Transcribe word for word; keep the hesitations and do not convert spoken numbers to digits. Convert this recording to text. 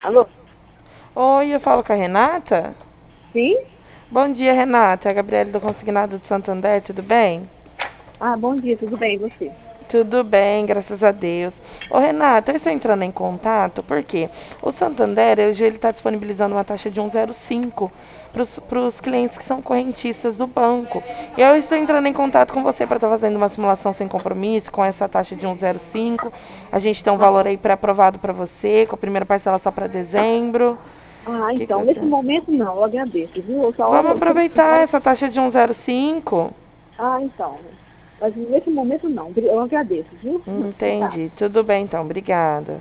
Alô? Oi, eu falo com a Renata? Sim? Bom dia, Renata. É a Gabriela do Consignado de Santander, tudo bem? Ah, bom dia, tudo bem, e você? Tudo bem, graças a Deus. Ô, Renata, eu estou entrando em contato porque o Santander, hoje, ele está disponibilizando uma taxa de um vírgula zero cinco para os clientes que são correntistas do banco. E eu estou entrando em contato com você para estar fazendo uma simulação sem compromisso com essa taxa de um vírgula zero cinco. A gente tem um Ah, valor aí pré-aprovado para você, com a primeira parcela só para dezembro. ah, O que, que então, você nesse acha? momento não, eu agradeço, viu? Eu só, Vamos eu só aproveitar precisava... essa taxa de um vírgula zero cinco. Ah, então, mas nesse momento não, eu agradeço, viu? Hum, Obrigada. entendi. Tudo bem, então. Obrigada.